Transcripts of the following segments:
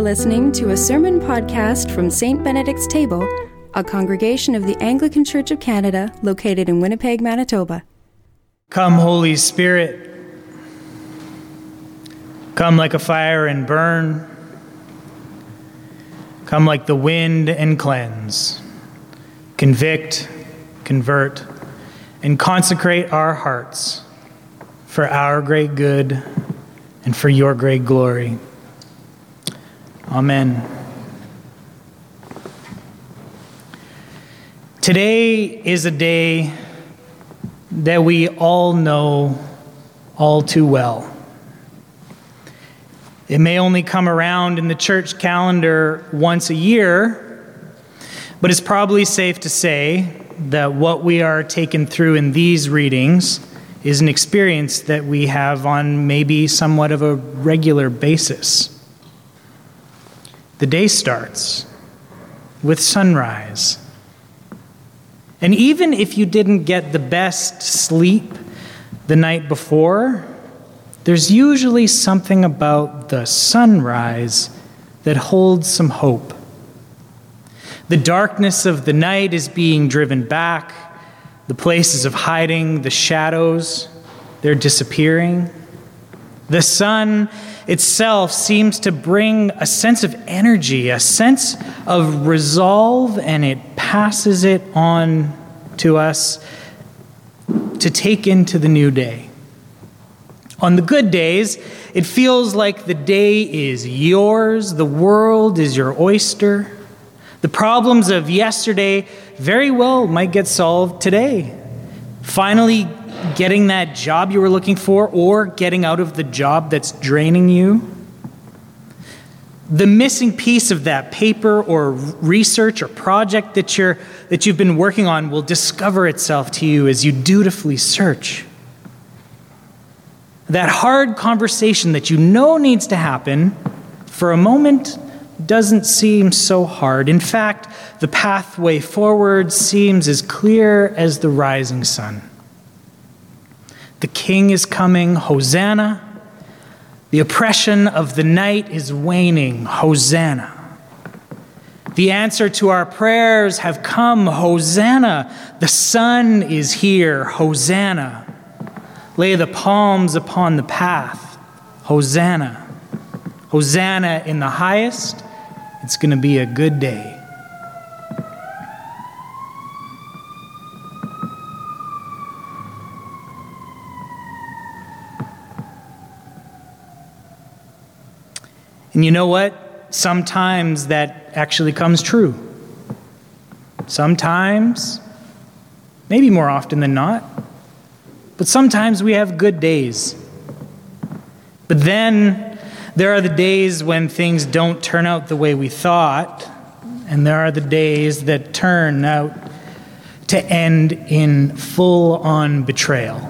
listening to a sermon podcast from St. Benedict's Table, a congregation of the Anglican Church of Canada located in Winnipeg, Manitoba. Come, Holy Spirit. Come like a fire and burn. Come like the wind and cleanse. Convict, convert, and consecrate our hearts for our great good and for your great glory. Amen. Today is a day that we all know all too well. It may only come around in the church calendar once a year, but it's probably safe to say that what we are taken through in these readings is an experience that we have on maybe somewhat of a regular basis. The day starts with sunrise. And even if you didn't get the best sleep the night before, there's usually something about the sunrise that holds some hope. The darkness of the night is being driven back. The places of hiding, the shadows, they're disappearing. The sun itself seems to bring a sense of energy, a sense of resolve, and it passes it on to us to take into the new day. On the good days, it feels like the day is yours, the world is your oyster. The problems of yesterday very well might get solved today. Finally, getting that job you were looking for, or getting out of the job that's draining you. The missing piece of that paper or research or project that you've been working on will discover itself to you as you dutifully search. That hard conversation that you know needs to happen, for a moment, doesn't seem so hard. In fact, the pathway forward seems as clear as the rising sun. The King is coming, Hosanna. The oppression of the night is waning, Hosanna. The answer to our prayers have come, Hosanna. The sun is here, Hosanna. Lay the palms upon the path, Hosanna. Hosanna in the highest. It's going to be a good day. And you know what? Sometimes that actually comes true. Sometimes, maybe more often than not, but sometimes we have good days. But then there are the days when things don't turn out the way we thought, and there are the days that turn out to end in full-on betrayal.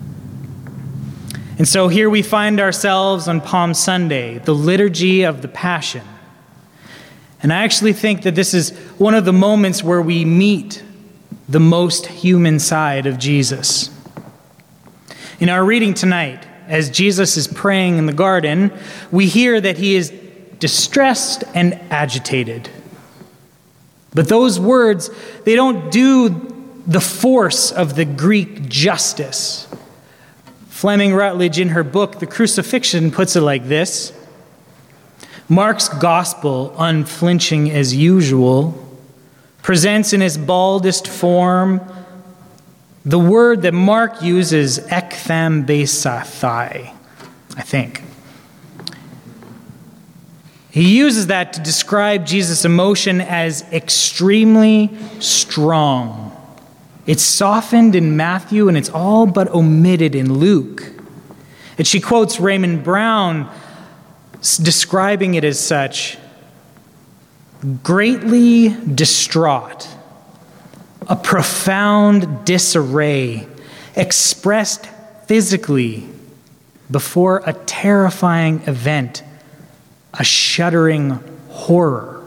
And so here we find ourselves on Palm Sunday, the liturgy of the Passion. And I actually think that this is one of the moments where we meet the most human side of Jesus. In our reading tonight, as Jesus is praying in the garden, we hear that he is distressed and agitated. But those words, they don't do the force of the Greek justice. Fleming Rutledge, in her book, The Crucifixion, puts it like this. Mark's gospel, unflinching as usual, presents in its baldest form the word that Mark uses, ekthambeisathai, I think. He uses that to describe Jesus' emotion as extremely strong. It's softened in Matthew, and it's all but omitted in Luke. And she quotes Raymond Brown, describing it as such: greatly distraught, a profound disarray, expressed physically before a terrifying event, a shuddering horror.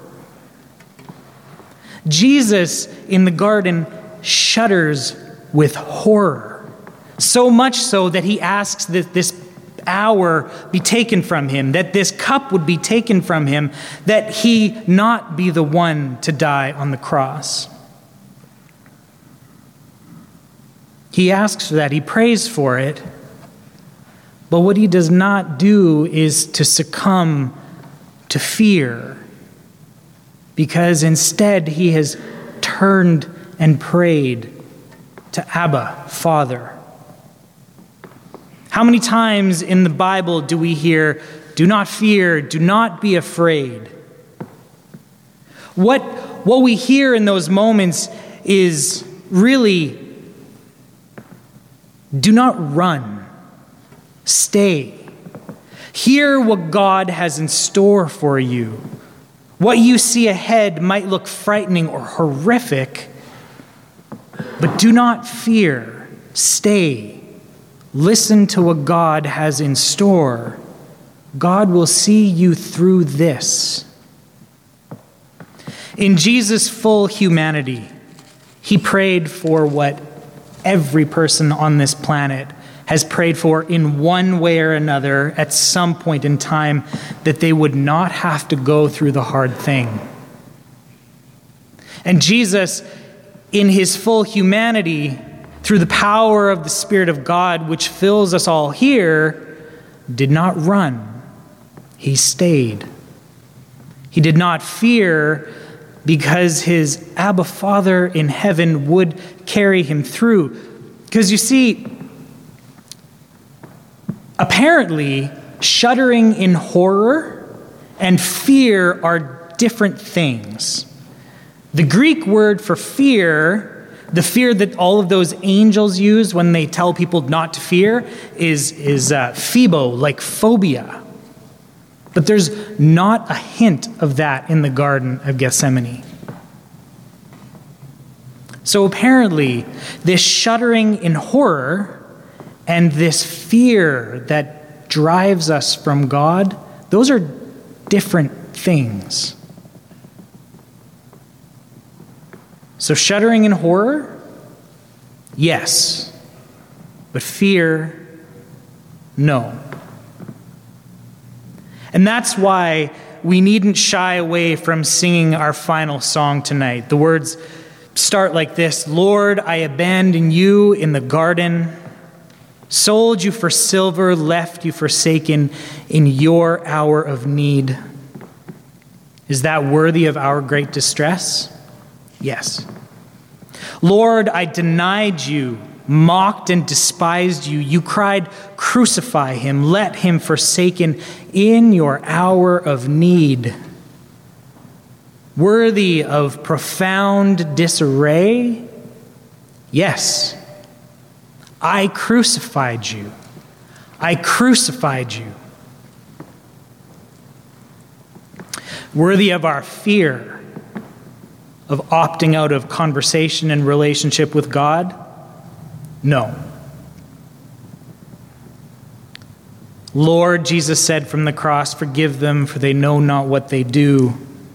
Jesus in the garden shudders with horror, so much so that he asks this hour be taken from him, that this cup would be taken from him, that he not be the one to die on the cross. He asks for that. He prays for it. But what he does not do is to succumb to fear, because instead he has turned and prayed to Abba, Father. How many times in the Bible do we hear, "Do not fear, do not be afraid"? What we hear in those moments is really, do not run. Stay. Hear what God has in store for you. What you see ahead might look frightening or horrific, but do not fear. Stay. Listen to what God has in store. God will see you through this. In Jesus' full humanity, he prayed for what every person on this planet has prayed for in one way or another at some point in time, that they would not have to go through the hard thing. And Jesus, in his full humanity, through the power of the Spirit of God, which fills us all here, did not run. He stayed. He did not fear, because his Abba Father in heaven would carry him through. Because you see, apparently, shuddering in horror and fear are different things. The Greek word for fear, the fear that all of those angels use when they tell people not to fear, is phebo, like phobia. But there's not a hint of that in the Garden of Gethsemane. So apparently, this shuddering in horror and this fear that drives us from God, those are different things. So shuddering in horror, yes. But fear, no. And that's why we needn't shy away from singing our final song tonight. The words start like this: "Lord, I abandon you in the garden, sold you for silver, left you forsaken in your hour of need." Is that worthy of our great distress? Yes. "Lord, I denied you, mocked and despised you. You cried, 'Crucify him, let him forsaken,' in your hour of need." Worthy of profound disarray? Yes. I crucified you. I crucified you. Worthy of our fear of opting out of conversation and relationship with God? No. "Lord," Jesus said from the cross, "forgive them, for they know not what they do."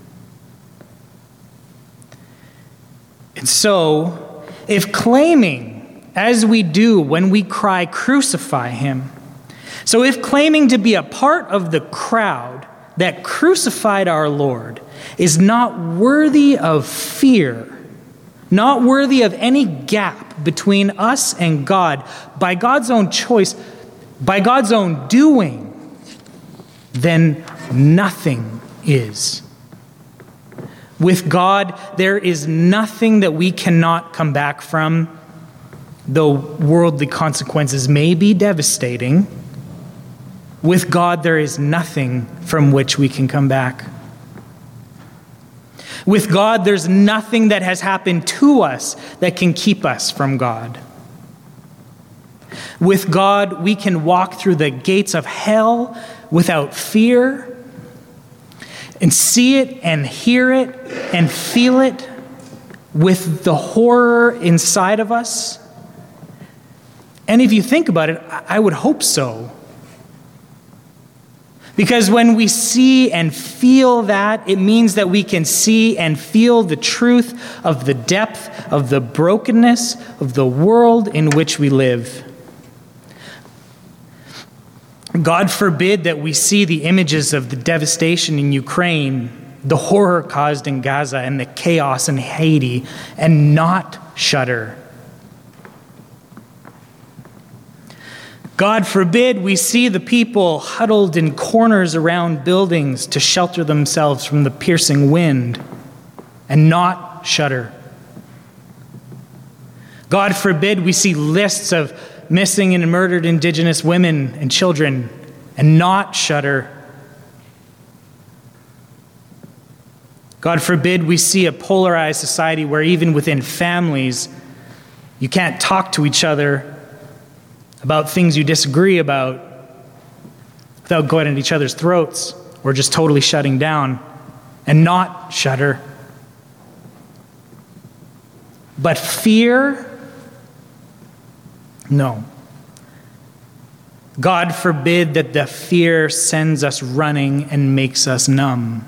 And so, if claiming, as we do when we cry, "Crucify him," so if claiming to be a part of the crowd that crucified our Lord is not worthy of fear, not worthy of any gap between us and God, by God's own choice, by God's own doing, then nothing is. With God, there is nothing that we cannot come back from, though worldly consequences may be devastating. With God, there is nothing from which we can come back. With God, there's nothing that has happened to us that can keep us from God. With God, we can walk through the gates of hell without fear, and see it and hear it and feel it with the horror inside of us. And if you think about it, I would hope so. Because when we see and feel that, it means that we can see and feel the truth of the depth of the brokenness of the world in which we live. God forbid that we see the images of the devastation in Ukraine, the horror caused in Gaza, and the chaos in Haiti, and not shudder. God forbid we see the people huddled in corners around buildings to shelter themselves from the piercing wind, and not shudder. God forbid we see lists of missing and murdered Indigenous women and children and not shudder. God forbid we see a polarized society where even within families, you can't talk to each other about things you disagree about without going at each other's throats or just totally shutting down, and not shudder. But fear? No. God forbid that the fear sends us running and makes us numb.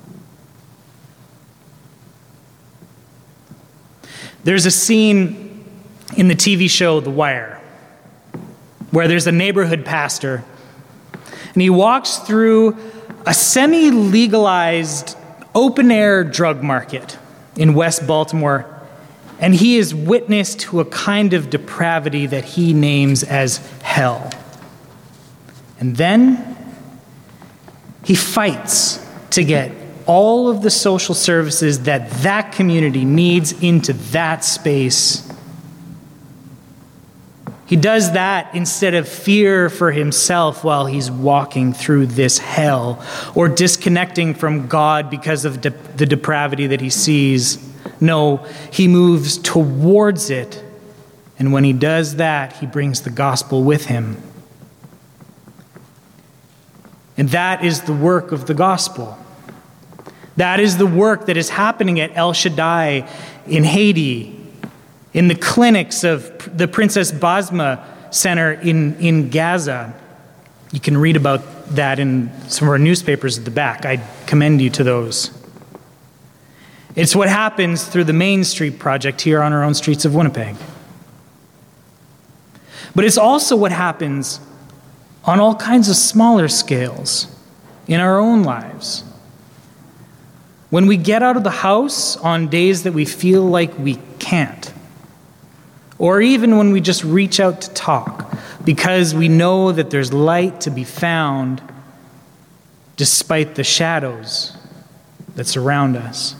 There's a scene in the TV show The Wire where there's a neighborhood pastor, and he walks through a semi-legalized open-air drug market in West Baltimore, and he is witness to a kind of depravity that he names as hell. And then he fights to get all of the social services that that community needs into that space. He does that instead of fear for himself while he's walking through this hell or disconnecting from God because of the depravity that he sees. No, he moves towards it. And when he does that, he brings the gospel with him. And that is the work of the gospel. That is the work that is happening at El Shaddai in Haiti, in the clinics of the Princess Basma Center in Gaza. You can read about that in some of our newspapers at the back. I commend you to those. It's what happens through the Main Street Project here on our own streets of Winnipeg. But it's also what happens on all kinds of smaller scales in our own lives. When we get out of the house on days that we feel like we can't, or even when we just reach out to talk because we know that there's light to be found despite the shadows that surround us.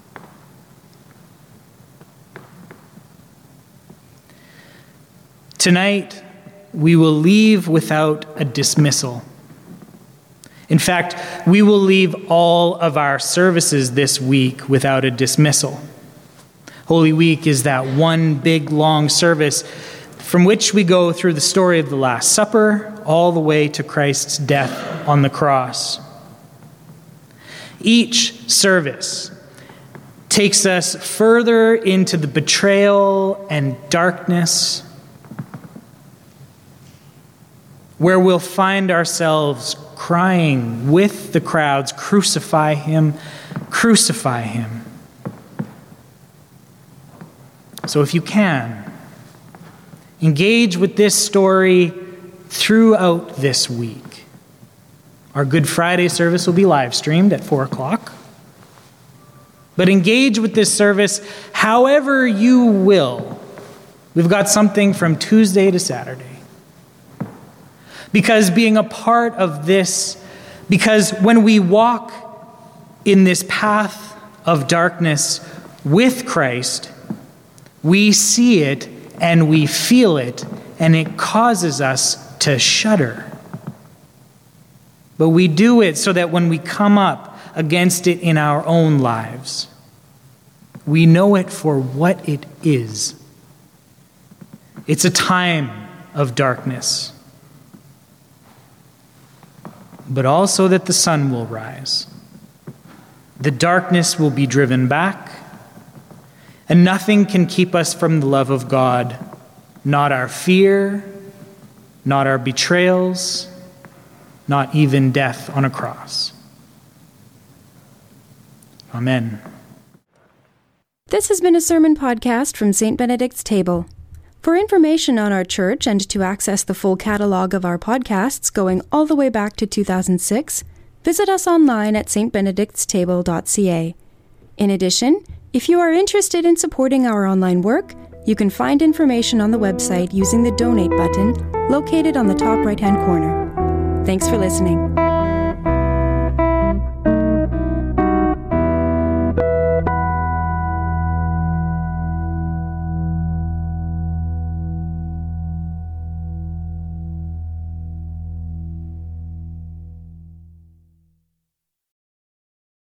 Tonight, we will leave without a dismissal. In fact, we will leave all of our services this week without a dismissal. Holy Week is that one big, long service from which we go through the story of the Last Supper all the way to Christ's death on the cross. Each service takes us further into the betrayal and darkness, where we'll find ourselves crying with the crowds, "Crucify him, crucify him." So if you can, engage with this story throughout this week. Our Good Friday service will be live streamed at 4 o'clock. But engage with this service however you will. We've got something from Tuesday to Saturday. Because being a part of this, because when we walk in this path of darkness with Christ, we see it and we feel it, and it causes us to shudder. But we do it so that when we come up against it in our own lives, we know it for what it is. It's a time of darkness, but also that the sun will rise. The darkness will be driven back, and nothing can keep us from the love of God, not our fear, not our betrayals, not even death on a cross. Amen. This has been a sermon podcast from St. Benedict's Table. For information on our church and to access the full catalog of our podcasts going all the way back to 2006, visit us online at stbenedictstable.ca. In addition, if you are interested in supporting our online work, you can find information on the website using the Donate button located on the top right-hand corner. Thanks for listening.